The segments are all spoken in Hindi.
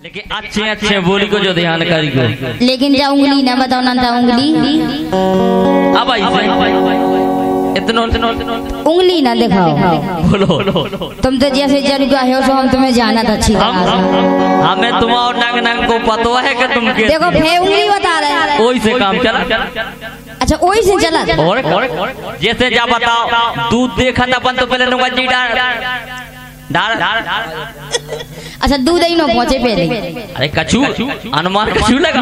लेकिन अच्छे अच्छे बोली को जो ध्यान करी को, लेकिन जा उंगली ना बताओ ना था उंगली। अब इतना उंगली ना दिखाओ। बोलो तुम तो जैसे जरूर हो सो हम तुम्हें जाना था अच्छी हमें तुम्हारा नंग नंग को पता है कि तुम के देखो फे उंगली बता रहे हैं। वही से काम चला। अच्छा वही से चला। और जैसे जा बताओ दूध देखा था अपन तो पहले नुगजी डाल अच्छा दूध ही न पहुंचे पहले। अरे कछू अनुमान कछू लगा।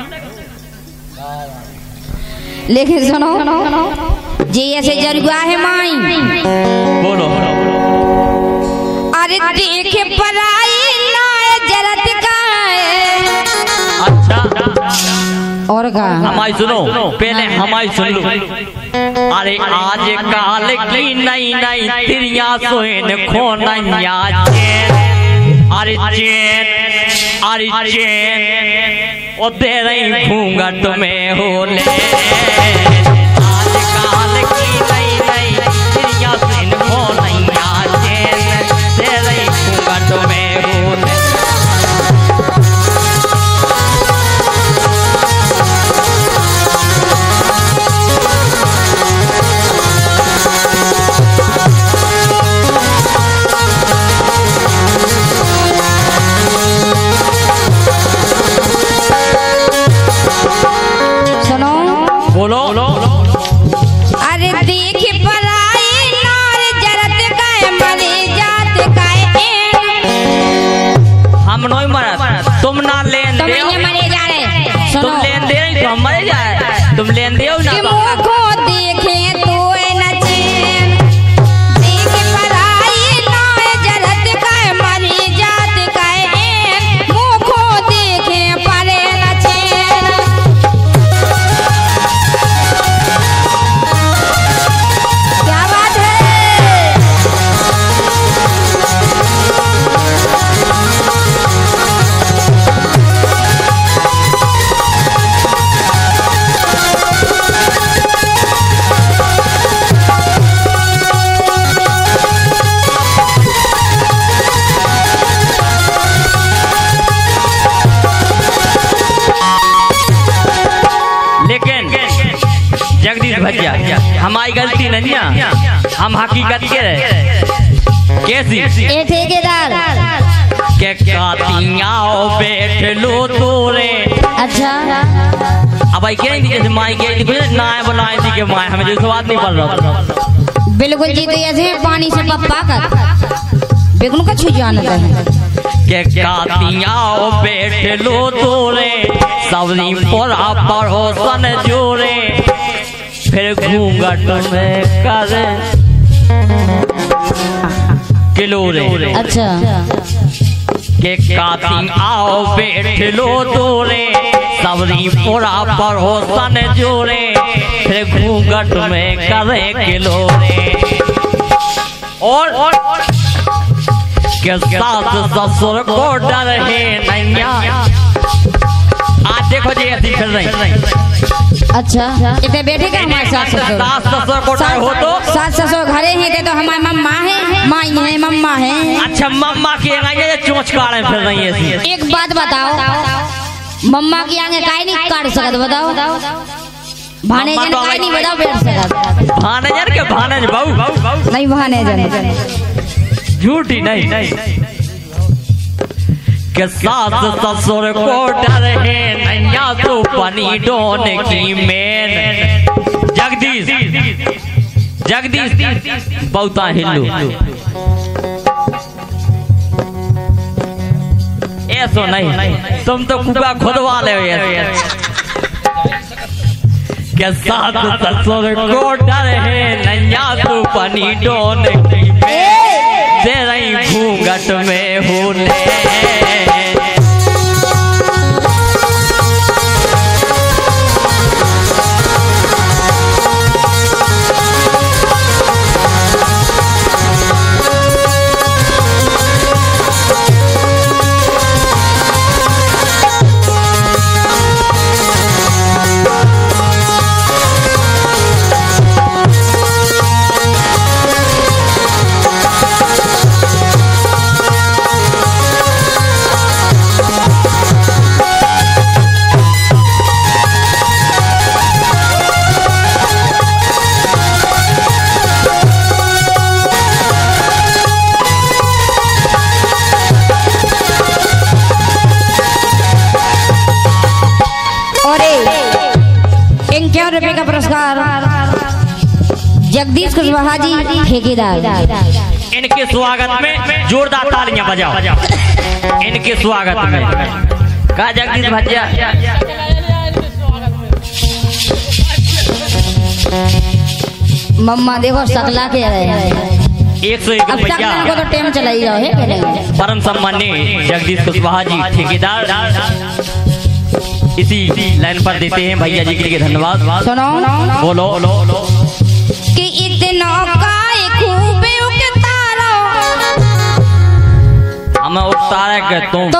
लेकिन सुनो जी ऐसे जरुआ है माई। बोलो अरे देखे पराई ना जरत का है। अच्छा और का हमारी सुनो पहले हमारी सुन लो। अरे आज काल की नई नई तिरिया सोइन खोनैया चैन। अरे चैन ओ दे रही घूंघट में होले। आज काल की नई नई तिरिया सोइन खोनैया चैन दे रही घूंघट में होले। बोलो अरे देख पराई नार जरत का मरे जात का हम नहीं मरत तुम ना लेन दे मरे जा रहे। तुम लेन दे रही तो हम मरे जाए। तुम लेन दे ना मुखो देखे तो न चैन। देख पराई नार जरत का मरे जात का मुखो देखे परे न चैन। क्या बात है। लेकिन जगदीश भैया हमारी गलती नहीं है। हम हकीकत के रहे कैसी ए ठेकेदार के कातिया बैठ लो तोरे। अच्छा अब आई कह रही जैसे माई कह रही ना बनाए थी कि माए हमें जो स्वाद नहीं पड़ रहा। बिल्कुल जी तो ऐसे पानी से पप्पा कर बेगुन का छू जाना है के कातिया बैठ लो तोरे सबनी पोरा पड़ोसन जोरे। फिर घूंघट में करे किलो रे। अच्छा के काती आओ बैठ लो तोरे सबनी पोरा पड़ोसन जोरे। फिर घूंघट में करे किलो रे। और के सास ससुर को डर है नैया। आज देखो जी ऐसी फिर रही। अच्छा इतने बेटे का हमारे सास ससुर को डर हो तो सास ससुर घरे हैं थे तो हमारी मम्मा है माई है मम्मा है। अच्छा मम्मा की आगे चोंच काटे फिर रही है। एक बात बताओ मम्मा की आगे काहे नहीं काट सकत बताओ। भानेजन काहे नहीं बताओ बैठ सकत। भानेजन के भानेज बहू नहीं भानेजन झूठी नहीं के सास ससुर को डर है नैया तो पनी डोन की मेन। जगदीश बहुता हिल्लू ऐसो नहीं तुम तो कुआ खुदवा ले के सास ससुर को डर है नैया तो पनी डोन की मेन। दे रही घूंघट में होले। जगदीश कुशवाहा जी ठेकेदार। इनके स्वागत में जोरदार तालियां बजाओ। इनके स्वागत में कहा जगदीश भैया। मम्मा देखो सकला के रहे हैं 101 अब तक को तो टाइम चला ही रहा है। परम सम्माननीय जगदीश कुशवाहा जी ठेकेदार इसी लाइन पर देते हैं भैया जी के लिए धन्यवाद। सुनो बोलो कि इतना काय खूबे उतारो हमें उतारा के तुम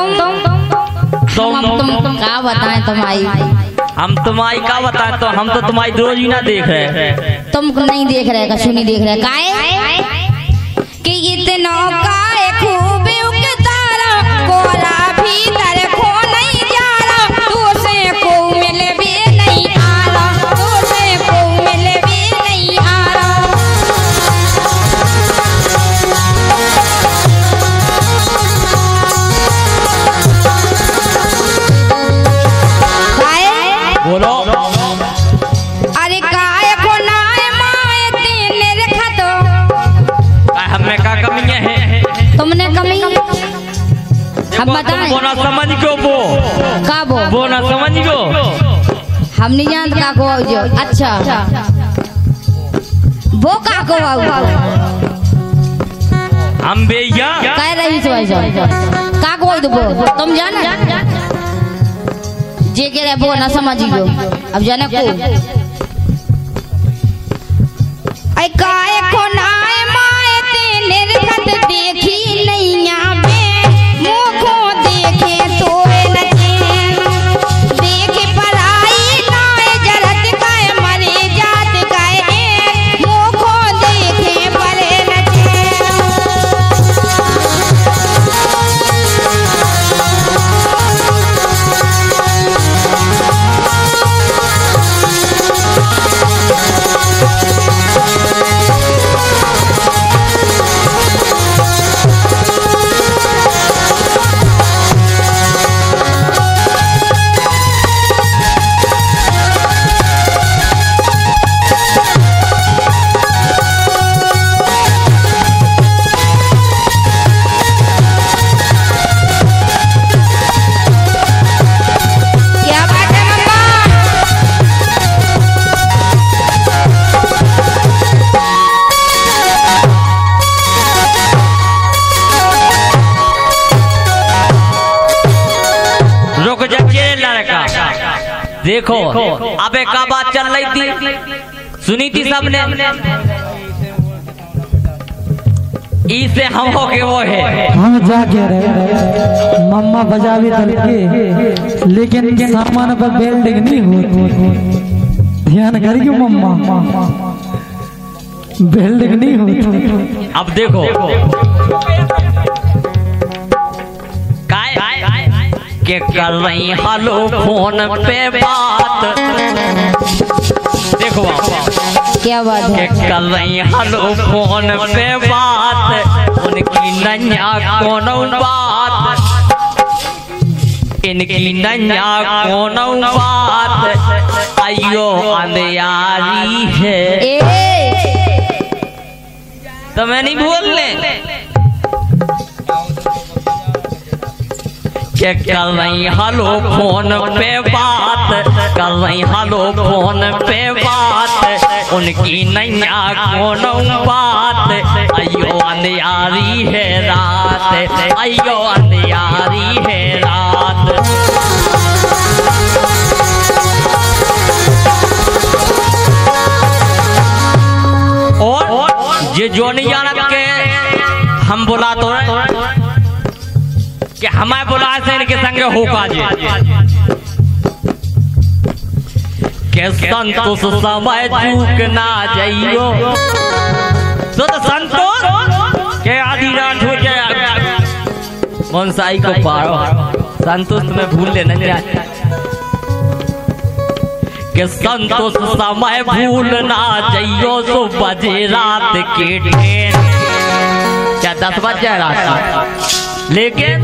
क्या बताएं तुम्हारी। हम तुम्हारी क्या बताएं तो हम तो तुम्हारी रोज ही ना देख रहे हैं। तुमको नहीं देख रहे कछु नहीं देख रहे काय कि इतना काय खूबे उतारो कोरा भीतर खो नहीं जा रहा तू से को मिले भी नहीं आ रहा तू से को मिले भी नहीं आ रहा। बोलो अरे काय को नाय माए तेने रखा तो हमें क्या कमी है तुमने कमी हम बताएं वो ना समझ को का वो ना समझ को हम नहीं जानते का को जो अच्छा वो का को हम भैया कह रही सो ऐसा का को वो तुम जाना जे के रहे वो ना समझियो अब जाने को ऐ काय को नाय माए तेने रखत देखी नहीं आवे मुखो देखे तो नचे देखे पराई नाय जरत काय मरे जात काय मुखो देखे परे नचे। देखो अबे क्या बात चल रही थी सुनी थी सबने इसे हम हो के वो है हम जाके रहे मम्मा बजावी दल के लेकिन सामान पर बिल्डिंग नहीं होती ध्यान करियो मम्मा बिल्डिंग नहीं होती। अब देखो के कर रही हेलो फोन पे बात देखो क्या बात है कर रही हेलो फोन पे बात उनकी नैया कोनो बात इनकी नैया कोनो बात आइयो अंधियारी है तो मैं नहीं बोलने के कर रही हेलो फोन पे बात कर रही हेलो फोन पे बात उनकी नैया कोनो बात अयो अंधियारी है रात अयो अंधियारी है रात। और ये जो नहीं जानत के हम बोला तो कि हमें बुला से इनके संग हो काजे के संतोष समय चूक ना जाइयो तो संतोष के आदि रात हो जाए मनसाई को पारो संतोष तुम्हें भूल लेना चाहिए के संतोष समय भूल ना जाइयो सो बजे रात के ट्रेन क्या 10 बजे रात लेकिन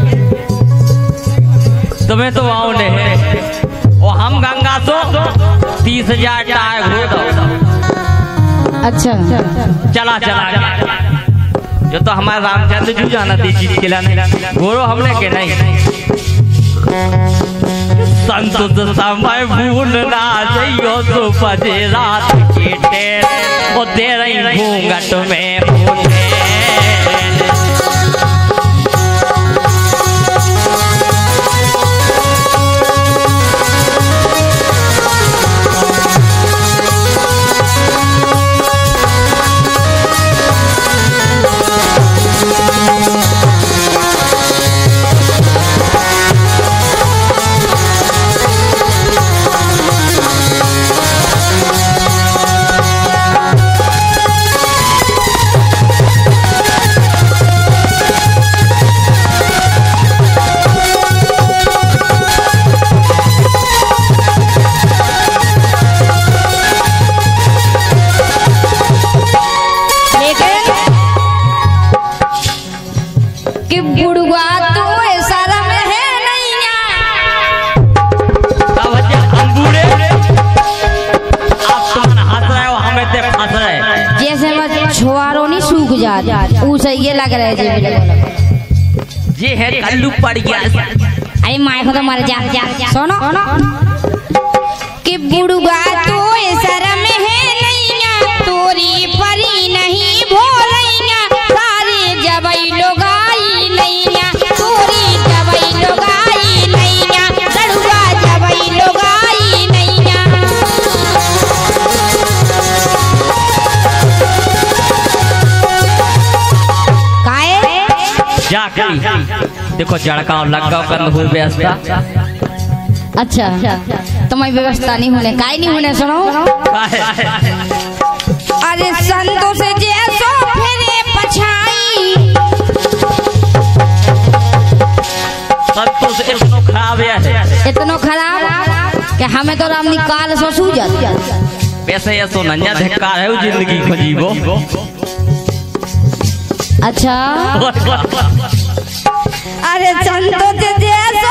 तुम्हें तो आओ नहीं और हम गंगा तो 30,000 टाइम हो दो अच्छा चला चला जो तो हमारे रामचंद्र जी जाना थी चीज खिलाने गोरो हमने के नहीं संत समय भूल ना जइयो सो बजे रात के टेर ओ तेरे घूंघट में भूले ये लग रहा है जी है कल्लू पड़ गया। अरे माय को तो मर जा सुनो कि बुढ़वा तो शर्म है नैया तोरी परी नहीं भोलैया सारे जबई लोगाई नैया तोरी जबई लोगाई नैया लड़ुआ जबई लोगाई नैया देखो जड़का लगा कर हुई व्यवस्था। अच्छा तुम्हारी व्यवस्था नहीं होने काहे नहीं होने सुनो अरे संतों से जैसो फिरे पछाई संतों से इतना खराब है इतना खराब कि हमें तो राम निकाल सो सूझत वैसे ये तो नन्या धक्का है जिंदगी को जीवो। अच्छा अरे संतों से जैसो